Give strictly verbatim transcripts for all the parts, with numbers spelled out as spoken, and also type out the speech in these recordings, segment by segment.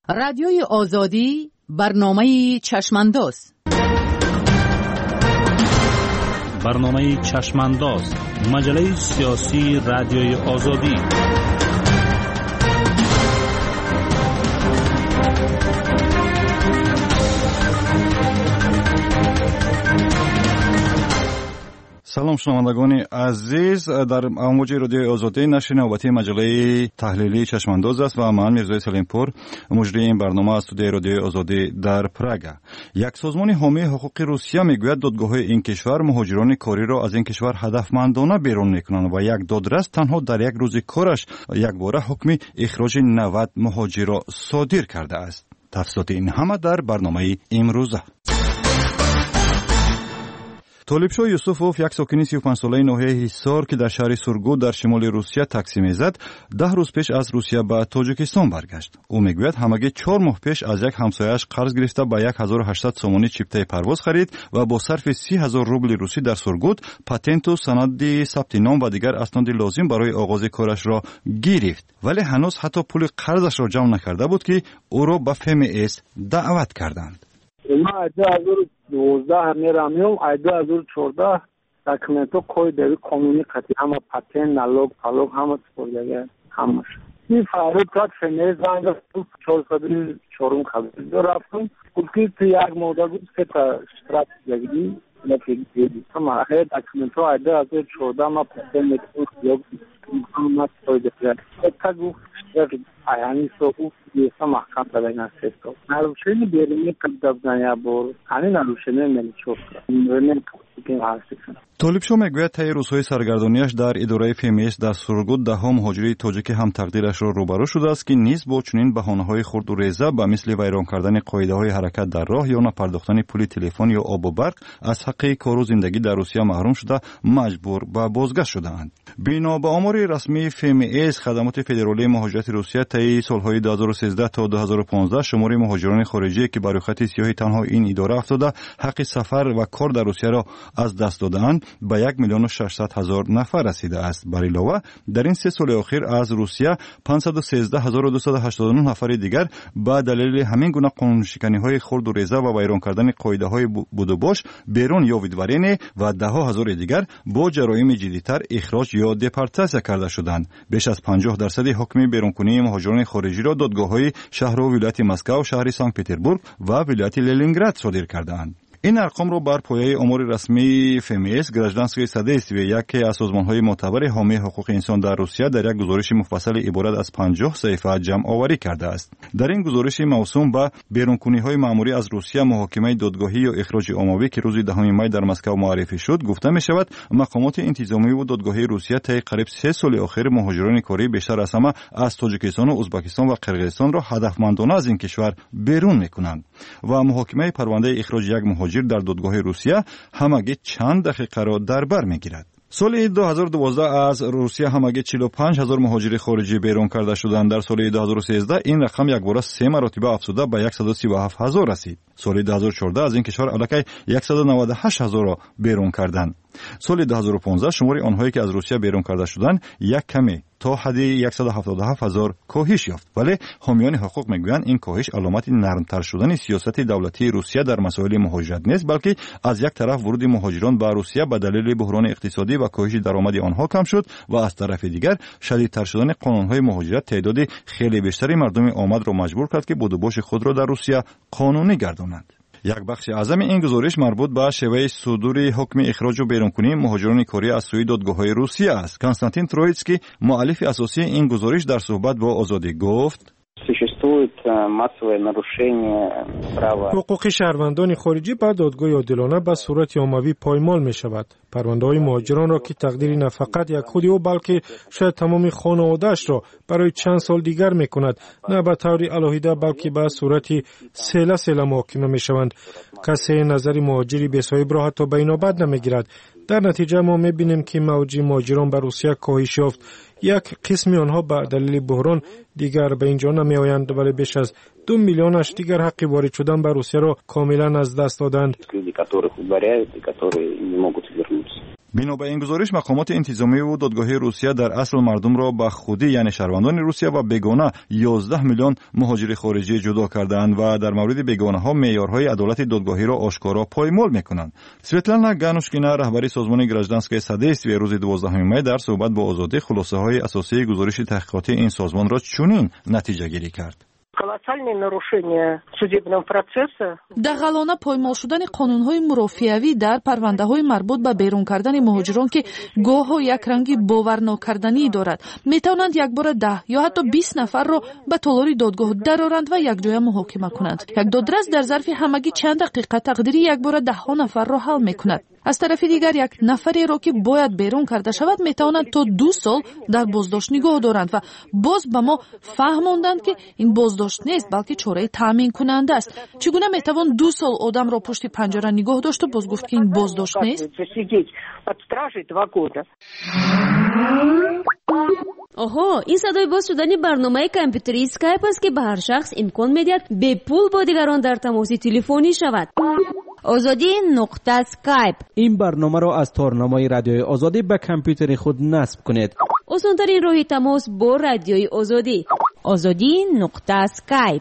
رادیوی آزادی برنامه چشمانداز. برنامه چشمانداز، مجله سیاسی رادیوی آزادی. سلام شنوندگان عزیز، در امواج رادیوی آزادی نشر نوبتی مجله تحلیلی چشمانداز است و من میرزای سلیمپور مجری این برنامه از استودیوی رادیوی آزادی در پراگ. یک سازمان حامی حقوق روسیه میگوید دادگاه‌های این کشور مهاجران کاری را از این کشور هدفمندانه بیرون میکنند و یک دادرس تنها در یک روز کارش یک باره حکم اخراج نود مهاجر را صادر کرده است. تفصیلات این همه در برنامه امروزه. طالبشاه یوسفوف، یک ساکن سی و پنج ساله ناحیه حصار که در شهر سورگوت در شمال روسیه تاکسی میزد، ده روز پیش از روسیه به تاجیکستان برگشت. او میگوید همگی چهار ماه پیش از یک همسایه‌اش قرض گرفته به یک هزار و هشتصد سومانی چیپته پرواز خرید و با صرف سی هزار روبل روسی در سورگوت پاتنت و سند ثبت نام و دیگر اسناد لازم برای آغاز کارش را گرفت، ولی هنوز حتی پول قرضش را جمع نکرده بود که او را به فمس دعوت کردند. ما دو هزار و دوازده میرامیم، دو هزار و چهارده داکیومنتو کوی در قانونی قطعی همه پاتن، نالوگ، پالوگ همه سپردگه همش. این فعالیت کرد فنیز زنگ تو چهارصد و چهارم خبری دو رفتم. کلی تو یک مدت بود که تا شرط جدیدی نفیدی دیدی. اما هر داکیومنتو دو هزار و چهارده ما پاتن میتونم یا همه سپردگه. اتاقو شرط ایانی سوپ دیسا محکم دادن است. نروشنی بیرونی کدام دنیا بور. هنی نروشنی ملیچوک. نروشنی که هستی. طالبشاه میگوید طی روزهای سرگردانیش در اداره فمس در سورگوت ده مهاجری تاجیک هم تقدیرش را روبرو شده است که نیز با چنین بهانه‌های خرد و ریزه به مثل ویران کردن قاعده‌های حرکت در راه یا نپرداختن پول تلفن یا آب و برق از حق کار و زندگی در روسیه محروم شده مجبور به بازگشت شده‌اند. بنا به آمار رسمی فمس، خدمات فدرالی مهاجرت روسیه طی سال‌های دو هزار و سیزده تا دو هزار و پانزده شمار مهاجران خارجی که بر خط سیاه تنها این اداره افتاده حق سفر و کار در روسیه را از دست داده‌اند به یک میلیون و ششصد هزار نفر رسیده است. بر علاوه در این سه سال اخیر از روسیه پانصد و سیزده هزار و دویست و هشتاد و نه نفر دیگر به دلیل همین گونه قانون‌شکنی‌های خرد و ریزه و ویران کردن قاعده‌های بود و باش بیرون یا ویدورینی و ده ها هزار دیگر با جرایم جدی‌تر اخراج یا دپورتاسیون کرده شدند. بیش از پنجاه درصد حکم بیرونکنی مهاجران خارجی را دادگاه‌های شهر و ولایت مسکو، شهر سانت پتربورگ و ولایت لنینگراد صادر کردند. این ارقام را بر پایه آمار رسمی فمس، گراجدانسکی سدیستوی، یکی از سازمان‌های معتبر حامی حقوق انسان در روسیه، در یک گزارش مفصل عبارت از پنجاه صفحه جمع آوری کرده است. در این گزارش موسوم به بیرونکنی‌های مأموری از روسیه، محاکمه دادگاهی یا اخراج عمومی که روز دهم می در مسکو معرفی شد، گفته می‌شود مقامات انتظامی و دادگاهی روسیه طی قریب سه سال اخیر مهاجران کاری بیشتر از همه از تاجیکستان و ازبکستان و قرقیزستان را هدفمندانه از این کشور بیرون می‌کنند و محاکمه پرونده اخراج یک مهاجر در دادگاه روسیه همگی چند دقیقه را در بر میگیرد. سال دو هزار و دوازده از روسیه همگی چهل و پنج هزار مهاجر خارجی بیرون کرده شدند. در سال دو هزار و سیزده این رقم یک بار سه مرتبه افزوده به صد و سی و هفت هزار رسید. سال دو هزار و چهارده از این کشور الکی صد و نود و هشت هزار را بیرون کردند. سال دو هزار و پانزده شمار آنهایی که از روسیه بیرون کرده شدند یک کمی تا حد صد و هفتاد و هفت هزار کاهش یافت، ولی حامیان حقوق میگویند این کاهش علامت نرمتر شدن سیاست دولتی روسیه در مسائل مهاجرت نیست، بلکه از یک طرف ورود مهاجران به روسیه به دلیل بحران اقتصادی و کاهش درآمد آنها کم شد و از طرف دیگر شدیدتر شدن قانون‌های مهاجرت تعداد خیلی بیشتری مردم آمد را مجبور کرد که بودوباش خود را در روسیه قانونی گردانند. یک بخش اعظم این گزارش مربوط به شیوه صدور حکم اخراج و بیرونکنی مهاجران کاری از سوی دادگاه‌های روسیه است. کنستانتین ترویتسکی، مؤلف اساسی این گزارش، در صحبت با آزادی گفت: حقوق شهروندان خارجی بر دادگاه عادلانه به صورت عمومی پایمال می شود. پرونده های مهاجران را که تقدیر نه فقط یک خودی او بلکه شاید تمام خانواده‌اش را برای چند سال دیگر می کند، نه به طور علاهیده بلکه به صورت سله سله محاکمه می شوند. کسی نظر مهاجری به صاحب را حتی به اینابت نمی گیرد. در نتیجه ما می بینیم که موج مهاجران به روسیه کاهش یافت. یک قسمی آنها به دلیل بحران دیگر به اینجا نمی آیند، ولی بیش از دو میلیونش دیگر حق وارد شدن به روسیه را کاملا از دست دادند. бино ба ин гузориш мақомоти интизомиву додгоҳии русия дар асл мардумро ба худӣ яъне шаҳрвандони русия ва бегона ёздаҳ миллион муҳоҷири хориҷӣ ҷудо кардаанд ва дар мавриди бегонаҳо меъёрҳои адолати додгоҳиро ошкоро поймол мекунанд. Светлана Ганушкина, раҳбари созмони гражданское содействие, рӯзи дувоздаҳуми май дар суҳбат бо Озодӣ хулосаҳои асосии гузориши таҳқиқотии ин созмонро чунин натиҷагирӣ кард. Колоссальные нарушения судебного процесса. дағалона поймол шудани қонунҳои мурофиавӣ дар парвандаҳои марбут ба берун кардани муҳоҷирон ки гоҳҳо як ранги боварнокарданӣ дорад, метавонанд якбора даҳ ё ҳатто бист нафарро ба толори додгоҳ дароранд ва якҷоя муҳокима кунанд. Як додрас дар зарфи ҳамагӣ чанд дақиқа тақдири якбора даҳҳо нафарро ҳал мекунад. аз тарафи дигар як нафареро ки бояд берун карда шавад метавонанд то ду сол дар боздошт нигоҳ доранд ва боз ба мо фаҳмонданд ки ин боздошт нест, балки чораи таъмин кунанда аст. Чӣ гуна метавон ду сол одамро пушти панҷара нигоҳ дошту боз гуфт ки ин боздошт нест? оҳо, ин садои боз шудани барномаи компютерии скайп аст ки ба ҳар шахс имкон медиҳад бепул бо дигарон дар тамоси телефонӣ шавад. озодӣ нуқта скайп. این برنامه را از تارنمای رادیوی آزادی به کامپیوتر خود نصب کنید. осонтарин роҳи тамос бо радиои озодӣ. озодӣ нуқта скайп.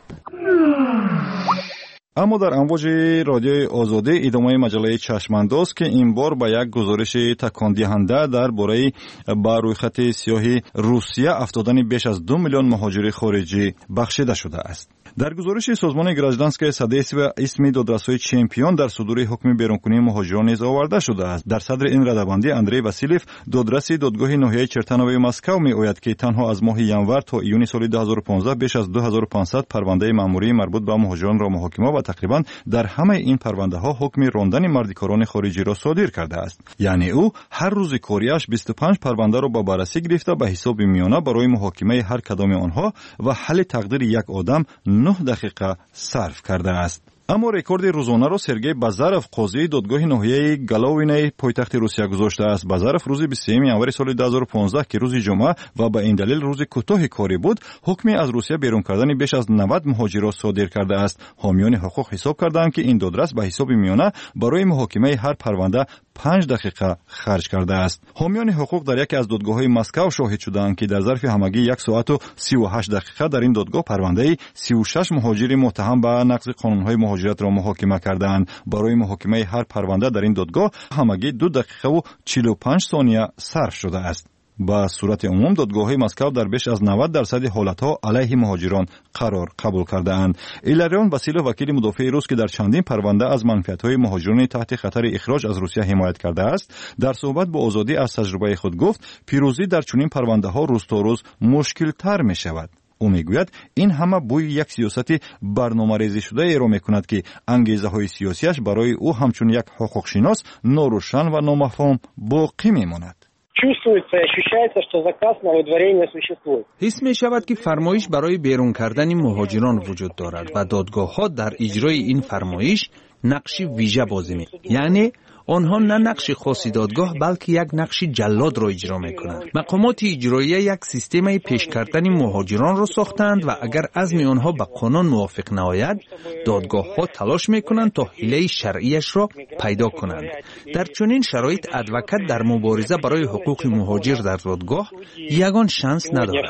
аммо дар амвоҷи радиои озодӣ идомаи маҷалаи чашмандоз ки ин бор ба як гузориши такондиҳанда дар бораи ба рӯйхати сиёҳи русия афтодани беш аз ду миллион муҳоҷири хориҷӣ бахшида шудааст. дар гузориши созмони гражданское содействие исми додрасои чемпион дар судури ҳукми берункунии муҳоҷирон низ оварда шудааст. дар садри ин радабандӣ Андрей Васильев, додраси додгоҳи ноҳияи Чертанови Москав, меояд ки танҳо аз моҳи январ то июни соли ду ҳазору понздаҳ беш аз ду ҳазору панҷсад парвандаи маъмурии марбут ба муҳоҷиронро муҳокима ва тақрибан дар ҳамаи ин парвандаҳо ҳукми рондани мардикорони хориҷиро содир кардааст. яъне ӯ ҳар рӯзи кориаш бисту панҷ парвандаро ба баррасӣ гирифта ба ҳисоби миёна барои муҳокимаи ҳар кадоми онҳо ва ҳалли тақдири як одам нӯҳ дақиқа сарф кардааст. аммо рекорди рӯзонаро Сергей Базаров, қозии додгоҳи ноҳияи Головинаи пойтахти Русия гузоштааст. Базаров рӯзи бисту сеюми январи соли ду ҳазору понздаҳ ки рӯзи ҷумъа ва ба ин далел рӯзи кӯтоҳи кори буд, ҳукми аз Русия берун кардани беш аз навад муҳоҷирро содир кардааст. ҳомиёни ҳуқуқ ҳисоб карданд ки ин додрас ба ҳисоби миёна барои муҳокимаи ҳар парванда панҷ дақиқа харҷ кардааст. ҳомиёни ҳуқуқ дар яке аз додгоҳҳои Москав шоҳид шуданд ки дар зарфи ҳамагӣ як соату сиву ҳашт дақиқа дар ин додгоҳ парвандаи сиву шаш муҳоҷири муттаҳам ба нақзи қонунҳои муҳоҷиратро муҳокима карданд. барои муҳокимаи ҳар парванда дар ин додгоҳ ҳамагӣ ду дақиқаву чилу панҷ сония сарф шудааст. ба сурати умум додгоҳҳои Москав дар беш аз навад дарсади ҳолатҳо алайҳи муҳоҷирон қарор қабул кардаанд. Иларион Василов, вакили мудофии рус ки дар чандин парванда аз манфиатҳои муҳоҷирони таҳти хатари ихроҷ аз Русия ҳимоят кардааст, дар суҳбат бо Озодӣ аз таҷрибаи худ гуфт, пирӯзӣ дар чунин парвандаҳо рӯз то рӯз мушкилтар мешавад. ӯ мегӯяд, ин ҳама бӯи як сиёсати барномарезишудаеро мекунад ки ангезаҳои сиёсиаш барои ӯ ҳамчун як ҳуқуқшинос норӯшан ва номафҳум боқӣ мемонад. Чувствуется, ощущается, что заказ на выдворение существует. حس می شود که فرمایش برای بیرون کردن مهاجران وجود دارد و دادگاه‌ها در اجرای این فرمایش نقشی ویژه بازی می. یعنی آنها نه نقش خاصی دادگاه بلکه یک نقش جلاد را اجرا میکنند. مقامات اجرایی یک سیستم پیش کردن مهاجران را ساختند و اگر عزم آنها به قانون موافق نآید، دادگاه ها تلاش میکنند تا حیله شرعیش را پیدا کنند. در چنین شرایط ادوکات در مبارزه برای حقوق مهاجر در دادگاه یگان شانس ندارد.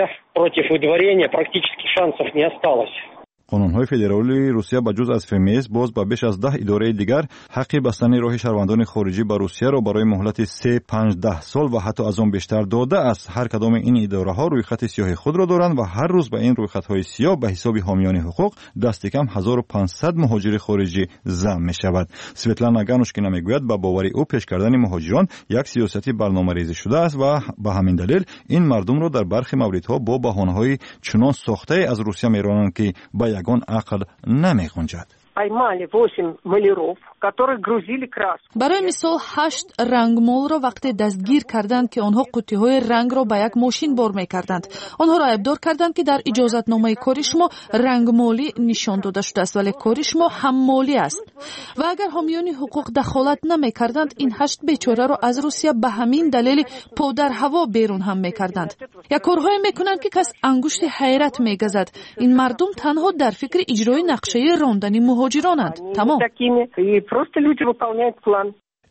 қонунҳои федералии Русия ба ҷуз аз ФМС боз ба беш аз даҳ идораи дигар ҳаққи бастани роҳи шаҳрвандони хориҷӣ ба Русияро барои муҳлати се панҷдаҳ сол ва ҳатто аз он бештар додааст. ҳар кадоми ин идораҳо рӯйхати сиёҳи худро доранд ва ҳар рӯз ба ин рӯйхатҳои сиёҳ ба ҳисоби ҳомиёни ҳуқуқ дасти кам ҳазору панҷсад муҳоҷири хориҷӣ зам мешавад. Светлана Ганушкина мегӯяд, ба бовари ӯ пеш кардани муҳоҷирон як сиёсати барномарезӣ шудааст ва ба ҳамин далел ин мардумро дар бархи мавридҳо бо баҳонаҳои чунон сохтае аз Русия меронанд ки ба ягон ақл намегунҷад. Поймали восемь маляров, которые грузили краску. барои мисол ҳашт рангмолро вақте дастгир карданд ки онҳо қуттиҳои рангро ба як мошин бор мекарданд. онҳоро айбдор карданд ки дар иҷозатномаи кори шумо рангмолӣ нишон дода шудааст, вале кори шумо ҳаммолӣ аст. ва агар ҳомиёни ҳуқуқ дахолат намекарданд, ин ҳашт бечораро аз Русия ба ҳамин далели подар ҳаво берун ҳам мекарданд. як корҳое мекунанд ки кас ангушти ҳайрат мегазад. ин мардум танҳо дар фикри иҷрои нақшаи рондани муҳоҷиронанд. тамом. Просто люди выполняют план.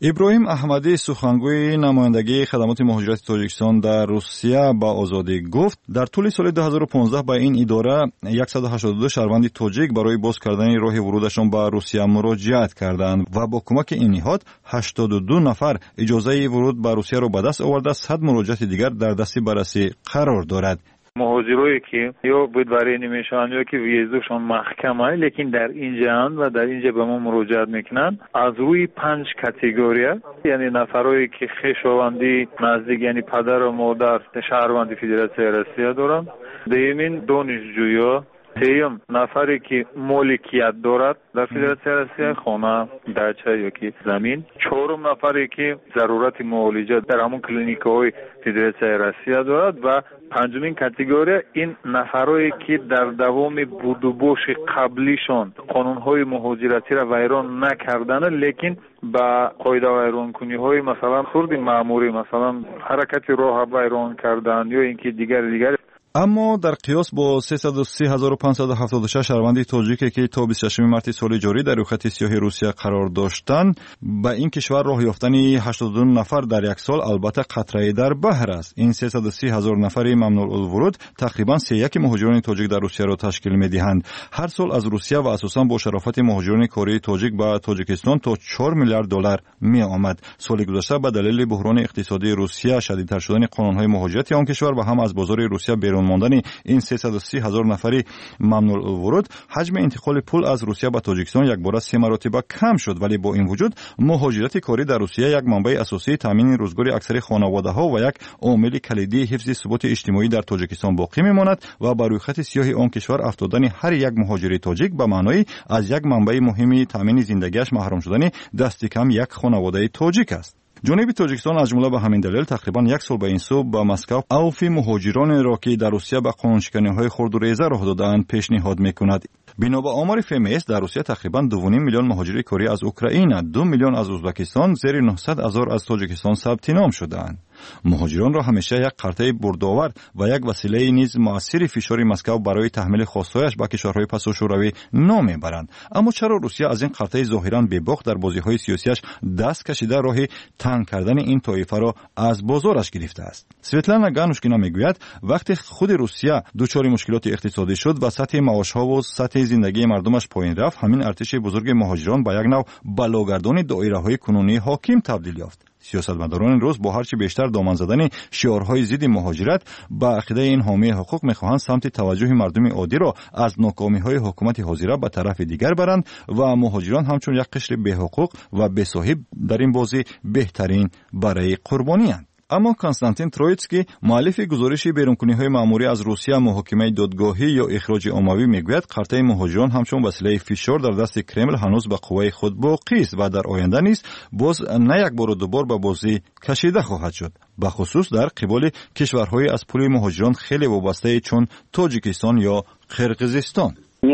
ابراهیم احمدی سخنگوی نمایندگی خدمات مهاجرت تاجیکستان در روسیه با آزادی گفت در طول سال دو هزار و پانزده به این اداره صد و هشتاد و دو شهروند تاجیک برای باز کردن راه ورودشان به روسیه مراجعت کردند و با کمک این نهاد هشتاد و دو نفر اجازه ورود به روسیه را به دست آورده، صد مراجعت دیگر در دست بررسی قرار دارد. مهاجرایی که یا بدبری نمیشن یا که ویزاشون محکمه لیکن در اینجا و در اینجا به ما مراجعت میکنن از روی پنج کاتگوری، یعنی نفرایی که خویشاوندی نزدیک یعنی پدر و مادر شهروند فدراسیون روسیه دارن، دومین دانشجویا، سوم نفری که مالکیت دارد در فدراسیون روسیه، خانه، داچه یا که زمین، چهارم نفری که ضرورت معالجه در همون کلینیک‌های فدراسیون روسیه دارد و پنجمین کاتگوری این نفرایی که در دوام بود و باش قبلیشان قانون‌های مهاجرتی را ویران نکردن لیکن با قاعده ویران کنی های مثلا خرد مأموری، مثلا حرکت راه ویران کردن یا اینکه دیگر دیگر. اما در قیاس با سیصد و سی هزار و پانصد و هفتاد و شش شهروند تاجیکی که تا بیست و ششم مارس سال جاری در خط سیاه روسیه قرار داشتند، به این کشور راه یافتن هشتاد و دو نفر در یک سال البته قطره در بحر است. این سیصد و سی هزار نفر ممنوع الورود تقریبا سه یک مهاجران تاجیک در روسیه را تشکیل می‌دهند. هر سال از روسیه و اساساً با شرافت مهاجران کره تاجیک به تاجیکستان تا چهار میلیارد دلار می‌آمد. سال گذشته به دلیل بحران اقتصادی روسیه، شدیدتر شدن قانون‌های مهاجرتی آن کشور و هم از بازار روسیه بیرون ماندن این سیصد و سی هزار نفری ممنوع الورود، حجم انتقال پول از روسیه به تاجیکستان یک بار سه مرتبه کم شد. ولی با این وجود مهاجرت کاری در روسیه یک منبع اساسی تامین روزگاری اکثر خانواده‌ها و یک عامل کلیدی حفظ ثبات اجتماعی در تاجیکستان باقی میماند و بر روی خط سیاه آن کشور افتادن هر یک مهاجر تاجیک به معنای از یک منبع مهمی تامین زندگیش محروم شدن دست کم یک خانواده تاجیک است. جنوب تاجیکستان از جمله به همین دلیل تقریبا یک سال به این سو به مسکو الف مهاجران را که در روسیه به قانونشکنی‌های خرد و ریزه راه داده‌اند پیشنهاد می‌کند. بنا به آمار فیمیس در روسیه تقریبا دو و نیم میلیون مهاجر کاری از اوکراین، دو میلیون از ازبکستان، زیر نهصد هزار از تاجیکستان ثبت نام شده‌اند. مهاجران را همیشه یک قرطه بردآور و یک وسیله نیز مؤثر فشار مسکو برای تحمیل خواستهایش به کشورهای پسا شوروی نام میبرند. اما چرا روسیه از این قرطه ظاهرا بی‌باک در بازی‌های سیاسیش دست کشیده راه تنگ کردن این طایفه را از بازارش گرفته است؟ سویتلانا گانوشکینا میگوید وقتی خود روسیه دچار مشکلات اقتصادی شد و سطح معاش‌ها و سطح زندگی مردمش پایین رفت، همین ارتش بزرگ مهاجران به یک نوع بلاگردان دایره‌های کنونی حاکم تبدیل یافت. سیاستمداران روز با هرچی بیشتر دامن زدن شعارهای ضد مهاجرت به عقیده این حامی حقوق میخواهند سمت توجه مردم عادی را از ناکامی‌های حکومت حاضره به طرف دیگر برند و مهاجران همچون یک قشر بی حقوق و بی صاحب در این بازی بهترین برای قربانی اند. اما کنستانتین ترویتسکی مؤلف گزارش بیرونکنی‌های مأموری از روسیه محاکمه دادگاهی یا اخراج عمومی میگوید قرطه مهاجران همچون وسیله فشار در دست کرمل هنوز به قوه خود باقی است و در آینده نیز باز نه یک بار و دو بار به بازی کشیده خواهد شد، به خصوص در قبال کشورهای از پول مهاجران خیلی وابسته چون تاجیکستان یا قرقیزستان.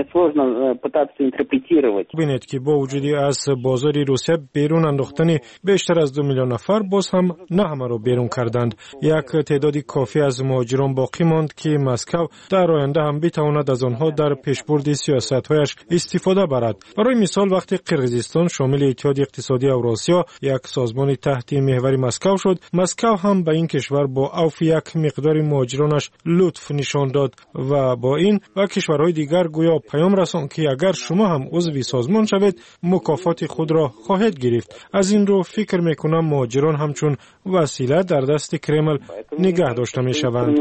ببینید که با وجودی از بازار روسیه بیرون انداختن بیشتر از دو میلیون نفر باز هم نه همه را بیرون کردند. یک تعدادی کافی از مهاجران باقی ماند که مسکو در آینده هم بتواند از آنها در پیشبرد سیاست‌هایش استفاده برد. برای مثال وقتی قرقیزستان شامل اتحاد اقتصادی اوراسیا یک سازمان تحت محور مسکو شد، مسکو هم به این کشور با عفو یک مقدار مهاجرانش لطف نشان داد و با این و کشورهای دیگر گویا پیام رساند که اگر شما هم عضو سازمان شوید مکافات خود را خواهید گرفت. از این رو فکر میکنم مهاجران همچون وسیله در دست کرمل نگه داشته میشوند.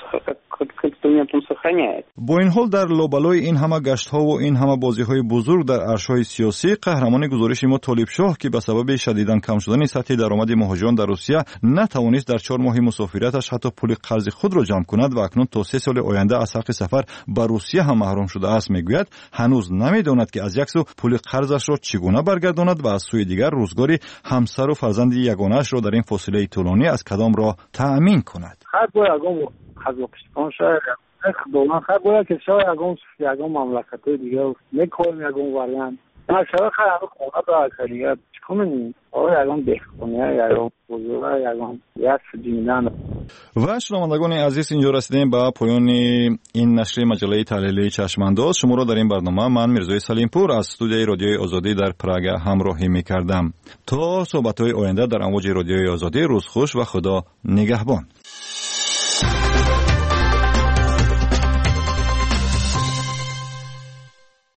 با این حال در لابلای این همه گشت‌ها و این همه بازی‌های بزرگ در عرصه‌های سیاسی، قهرمان گزارش ما طالب شاه که به سبب شدیداً کم شدن سطح درآمد مهاجران در روسیه نتوانست در چهار ماه مسافرتش حتی پول قرض خود را جمع کند و اکنون تا سه سال آینده از حق سفر به روسیه هم محروم شده است، میگوید هنوز نمیداند که از یک سو پول قرضش را چگونه برگرداند و از سوی دیگر روزگار همسر و فرزند یگانه‌اش را در این فاصله طولانی از کدام راه تأمین کند. Қазақстан шаҳр худованд хар бояд ки шаҳр ягон ягон мамлакатҳои дигар мекорем ягон вариант шаҳр хар ягон хона дорад дигар чӣ кунем ягон дехқония ягон бузурга ягон як ҷимидан و شنوندگان عزیز، اینجا رسیدیم به پایان این نشر مجله تحلیلی چشمانداز. شما را در این برنامه من میرزای سلیمپور از استودیوی رادیوی آزادی در پراگ همراهی میکردم. تا صحبت‌های آینده در امواج رادیوی آزادی، روز خوش و خدا نگهبان.